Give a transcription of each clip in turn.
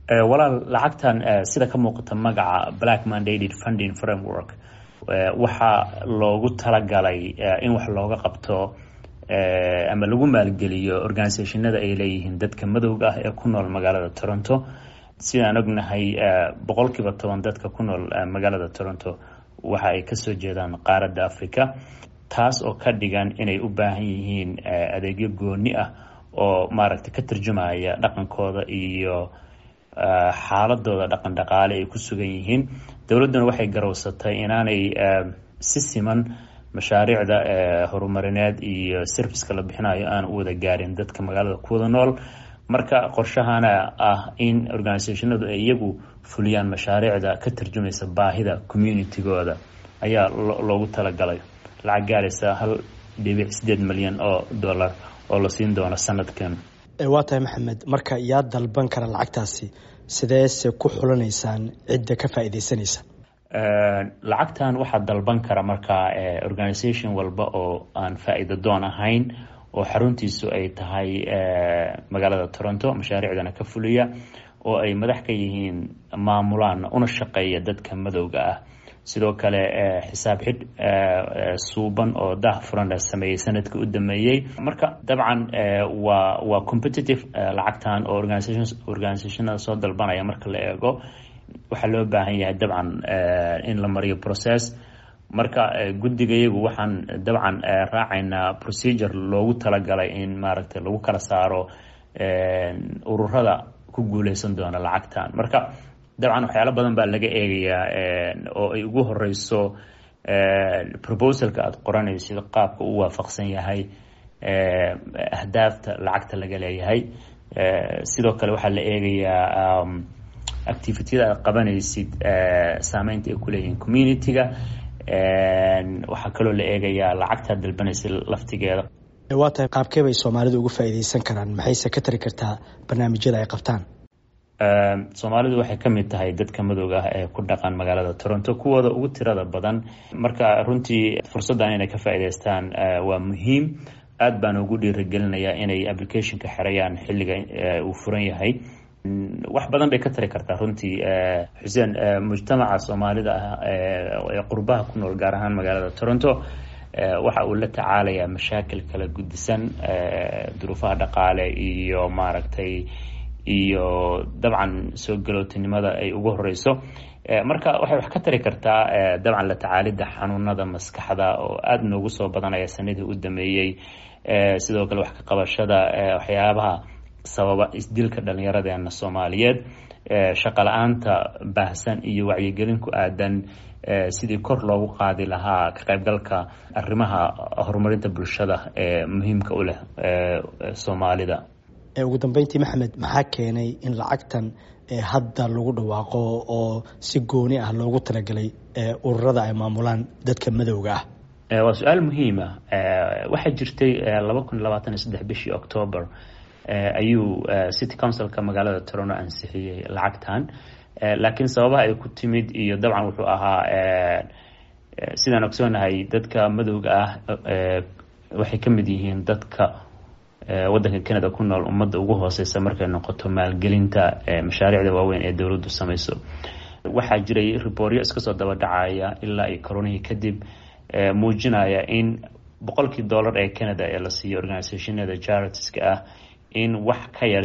walaal lacagtan sida ka muuqata magaca Black Mandated Funding Framework waxaa loogu talagalay in wax looga qabto ama lagu maalgeliyo organisationada ay leeyihiin dadka madowga ah ee ku nool magaalada Toronto. sidaan ognahay 10% dadka ku nool magaalada Toronto waxa ay ka soo jeedaan qaaradda Afrika, taas oo ka dhigan inay u baahan yihiin adeegyo gooni ah oo maaragtay ka tarjumaya dhaqankooda iyo xaaladooda dhaqan dhaqaale ay ku sugan yihiin. dawladuna waxay garowsatay inaanay si siman mashaariicda horumarineed iyo serviceka la bixinayo aan u wada gaarin dadka magaalada ku wada nool. marka qorshahana ah in organisationadu ay iyagu fuliyaan mashaariicda ka tarjumaysa baahida communitygooda ayaa loogu talagalay. lacag gaaraysa $1.8 milyan oo la siin doono sanadkan. waa tahay maxamed, marka yaa dalban kara lacagtaasi, sideese ku xulanaysaan cidda ka faa'iidaysanaysa? lacagtan waxaa dalban kara marka organisation walba oo aan faa'iido doon ahayn oo xaruntiisu ay tahay magaalada Toronto, mashaariicdana ka fuliya oo ay madax ka yihiin maamulaan una shaqeeya dadka madowga ah. sidoo kale xisaab xidh suuban oo daahfuran la sameeyay sanadka u dhameeyay. marka dabcan waa competitive lacagtan oo organisationada soo dalbanaya marka la eego waxaa loo baahan yahay dabcan in la mariyo process. marka guddigayagu waxaan dabcan raacaynaa procedure loogu talagalay in maaragtay lagu kala saaro ururada ku guuleysan doona lacagtan. marka dabcan waxyaalo badan baa laga eegayaa oo ay ugu horeyso proposalka aad qoranaysid qaabka uu waafaqsan yahay ahdaafta lacagta laga leeyahay. sidoo kale waxaa la eegayaa activityada aad qabanaysid saameynta ay ku leeyihiin communityga. waxaa kaloo la eegayaa lacagta dalbanaysa laftigeeda. waa tahay qaabkee bay Soomaalidu uga faa'iideysan karaan, maxayse ka tari kartaa barnaamijyada ay qabtaan? Soomaalidu waxay ka mid tahay dadka madowga ah ee ku dhaqan magaalada Toronto, kuwooda ugu tirada badan. marka runtii fursaddan inay ka faa'iideystaan waa muhiim. aad baan ugu dhiirigelinayaa inay applicationka xirayaan xilliga uu furan yahay. wax badan bay ka tari kartaa runtii xuseen mujtamaca Soomaalida ah ee qurbaha ku nool gaar ahaan magaalada Toronto waxa uu la tacaalayaa mashaakil kala gudisan, duruufaha dhaqaale iyo maaragtay iyo dabcan soo galootinimada ay ugu horeyso. marka waxay wax ka tari kartaa dabcan la tacaalida xanuunada maskaxda oo aad noogu soo badanaya sanadii u dhameeyay. sidoo kale wax ka qabashada waxyaabaha sababa isdilka dhalinyaradeena Soomaaliyeed, shaqo la'aanta baahsan iyo wacyigelin ku aadan sidii kor loogu qaadi lahaa ka qaybgalka arrimaha horumarinta bulshada ee muhiimka u leh Soomaalida. ugu dambeyntii maxamed, maxaa keenay in lacagtan hadda lagu dhawaaqo oo si gooni ah loogu talagalay ururada ay maamulaan dadka madowga ah? waa su-aal muhiim ah. waxaa jirtay 2023 bishii October ayuu City Councilka magaalada Toronto ansixiyay lacagtan. laakiin sababaha ay ku timid iyo dabcan wuxuu ahaa sidaan ogsoonahay dadka madowga ah waxay ka mid yihiin dadka waddanka Canada ku nool ummadda ugu hooseysa markay noqoto maalgelinta mashaariicda waaweyn ee dawladdu samayso. waxaa jiray ribooryo iska soo daba dhacaya ilaa ay koronihii kadib muujinaya in $100 ee Canada ee la siiyo organisationada charitiska ah in wax ka yar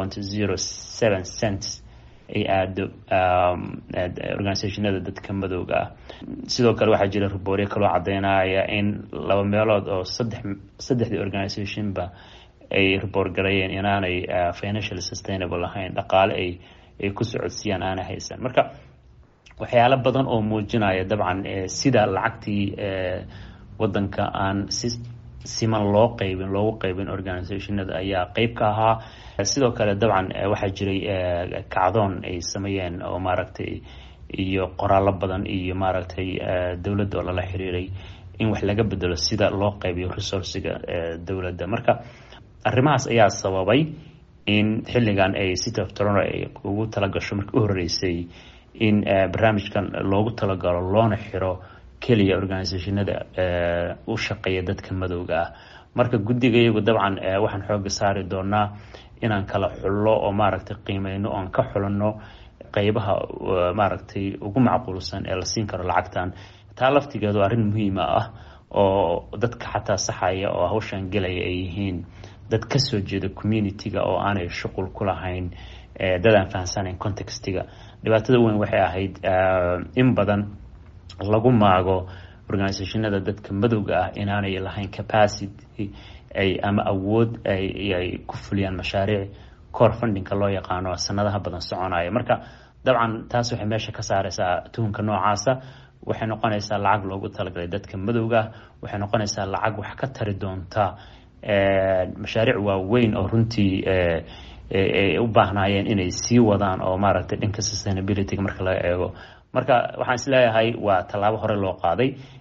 0.07 cents ay aado organisationada dadka madowga ah. sidoo kale waxaa jira ribooryo kaloo cadeynaya in 2 meelood oo saddexdii organisationba ay report gareeyeen inaanay financially sustainable ahayn, dhaqaale ay ku socodsiiyaan aanay haysan. marka waxyaalo badan oo muujinaya dabcan sida lacagtii wadanka aan si siman loogu qaybin organisationada ayaa qayb ka ahaa. sidoo kale dabcan waxaa jiray kacdoon ay sameeyeen oo maaragtay iyo qoraallo badan iyo maaragtay dawladda oo lala xiriiray in wax laga bedelo sida loo qaybiyo resourciga dawladda. marka arrimahaas ayaa sababay in xilligan ay City of Toronto ay ugu talagasho markii u horeysay in barnaamijkan loogu talagalo loona xiro kaliya organisationada u shaqeeya dadka madowga ah. marka guddigayagu dabcan waxaan xoog saari doonaa inaan kala xullo oo maaragtay qiimeyno oon ka xulanno qaybaha maaragtay ugu macquulsan ee la siin karo lacagtan. taa laftigeedu arrin muhiima ah oo dadka xataa saxaya oo hawshan gelaya ay yihiin dad ka soo jeeda community-ga oo aanay shuqul ku lahayn dad aan fahansanayn contextiga. dhibaatada weyn waxay ahayd in badan lagu maago organisationada dadka madowga ah inaanay lahayn capacity ay ama awood ay ku fuliyaan mashaariic core fundingka loo yaqaano sanadaha badan soconaya. marka dabcan taas waxay meesha ka saaraysaa tuhunka noocaasa. waxay noqonaysaa lacag loogu talagalay dadka madowga, waxay noqonaysaa lacag wax ka tari doonta mashaariic waaweyn oo runtii ay u baahnaayeen inay sii wadaan oo maaragtay dhanka sustainability marka laga eego. marka waxaan isleeyahay waa tallaabo hore loo qaaday.